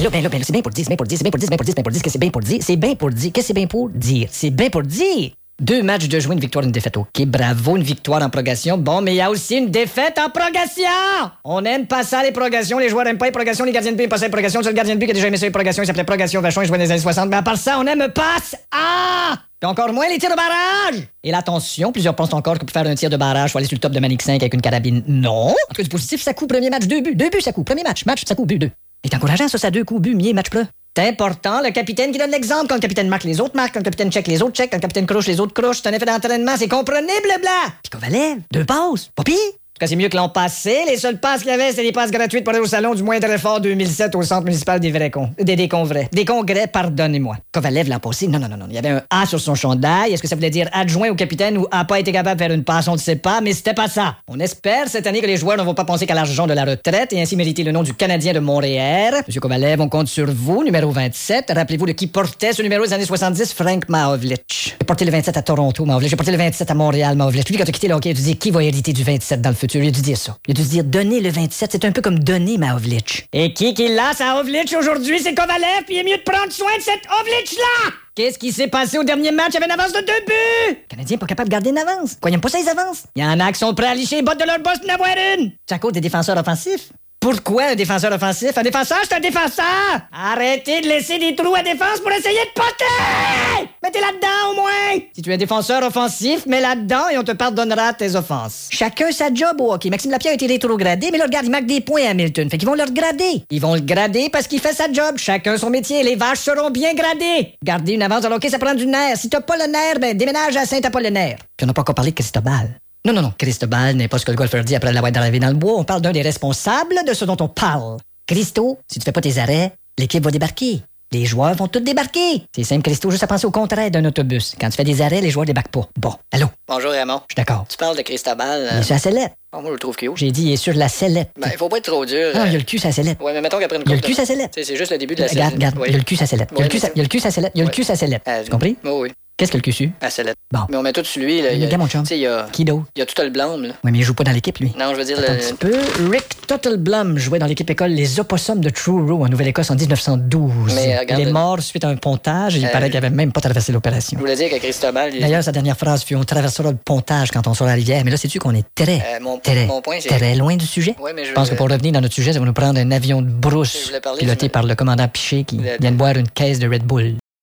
c'est bien pour dire, qu'est-ce que c'est bien pour dire? C'est bien pour dire, qu'est-ce que c'est bien pour dire? C'est bien pour dire. 2 matchs de jouer, une victoire, une défaite. OK, bravo, une victoire en progression. Bon, mais il y a aussi une défaite en progression! On aime pas ça, les progressions. Les joueurs aiment pas les progressions. Les gardiens de but aiment pas ça, les progressions. C'est le gardien de but qui a déjà aimé ça, les progressions. Il s'appelait Progression Vachon, il jouait dans les années 60. Mais à part ça, on aime pas ça! Puis encore moins les tirs de barrage! Et l'attention, plusieurs pensent encore que pour faire un tir de barrage, faut aller sur le top de Manic 5 avec une carabine. Non! En tout cas, du positif, ça coûte premier match, 2 buts. 2 buts, ça coûte. Premier match, ça coûte but, 2. C'est encourageant, ça 2 coups, but, mieux, match plat. C'est important, le capitaine qui donne l'exemple. Quand le capitaine marque, les autres marquent. Quand le capitaine check, les autres check. Quand le capitaine croche, les autres crochent. C'est un effet d'entraînement, c'est comprenez, blabla. Puis Kovalev, 2 passes, pas pire. En tout cas, c'est mieux que l'an passé. Les seules passes qu'il y avait, c'était des passes gratuites pour aller au salon du moindre effort 2007 au centre municipal des vrais cons. Des cons vrais. Des congrès, pardonnez-moi. Kovalev l'an passé, non. Il y avait un A sur son chandail. Est-ce que ça voulait dire adjoint au capitaine ou a pas été capable de faire une passe? On ne sait pas, mais c'était pas ça. On espère cette année que les joueurs ne vont pas penser qu'à l'argent de la retraite et ainsi mériter le nom du Canadien de Montréal. Monsieur Kovalev, on compte sur vous, numéro 27. Rappelez-vous de qui portait ce numéro des années 70, Frank Mahovlich. J'ai porté le 27 à Toronto, Mahovlich. J'ai porté le 27 à Montréal, Mahovlich. Lui, quand tu quitté le hockey, tu dis qui va hériter du 27 dans le futur? Il a dû dire ça. Il a dû se dire donner le 27, c'est un peu comme donner Mahovlich. Et qui l'a, sa Mahovlich aujourd'hui, c'est Kovalev, puis il est mieux de prendre soin de cette Mahovlich-là! Qu'est-ce qui s'est passé au dernier match? Il y avait une avance de 2 buts! Le Canadien n'est pas capable de garder une avance. Quoi, ils n'aiment pas ça, les avances? Il y en a qui sont prêts à licher les bottes de leur boss pour en avoir une! C'est à cause des défenseurs offensifs. Pourquoi un défenseur offensif? Un défenseur, c'est un défenseur! Arrêtez de laisser des trous à défense pour essayer de poter! Mettez là-dedans, au moins! Si tu es un défenseur offensif, mets là-dedans et on te pardonnera tes offenses. Chacun sa job au hockey. Maxime Lapierre a été rétrogradé, mais là, regarde, il marque des points à Hamilton. Fait qu'ils vont le regrader. Ils vont le grader parce qu'il fait sa job. Chacun son métier. Les vaches seront bien gradées. Garder une avance dans le hockey, ça prend du nerf. Si t'as pas le nerf, ben déménage à Saint-Apollinaire. Puis on n'a pas encore parlé de Cristobal. Non. Cristobal n'est pas ce que le golfeur dit après l'avoir drivé dans le bois. On parle d'un des responsables de ce dont on parle. Christo, si tu fais pas tes arrêts, l'équipe va débarquer. Les joueurs vont tous débarquer. C'est simple, Christo, juste à penser au contraire d'un autobus. Quand tu fais des arrêts, les joueurs débarquent pas. Bon, allô? Bonjour Raymond. Je suis d'accord. Tu parles de Cristobal. Il est sur la sellette. Oh, moi, je le trouve cute. J'ai dit, il est sur la sellette. Ben, il faut pas être trop dur. Non, il y a le cul sur la sellette. Ouais, mais mettons qu'après une Il y a le couple cul sur la sellette. C'est juste le début de la sellette. Regarde, Oui. il y a le cul sur la sellette. Il y a le cul sur la sellette. Il y a le cul sur la sellette. Tu compris? Oui. Qu'est-ce que le cul sur? La sellette. Bon. Mais on met tout sur lui. Là. Regarde, mon chum. Tu sais, il y a... Qui d'autre? Il y a tout le blâme, là. Oui, mais il joue pas dans l'équipe, lui. Non, je veux dire... Attends un petit peu. Rick Tuttlblum jouait dans l'équipe école Les Opossums de Truro en Nouvelle-Écosse en 1912. Mais, regarde, il est mort suite à un pontage et il paraît qu'il avait même pas traversé l'opération. Je voulais dire que Cristobal... D'ailleurs, sa dernière phrase fut « On traversera le pontage quand on sera à la rivière ». Mais là, sais-tu qu'on est mon point, c'est... très loin du sujet? Oui, mais je pense que pour revenir dans notre sujet, ça va nous prendre un avion de brousse piloté par le commandant Piché qui vient de boire une caisse de Red Bull.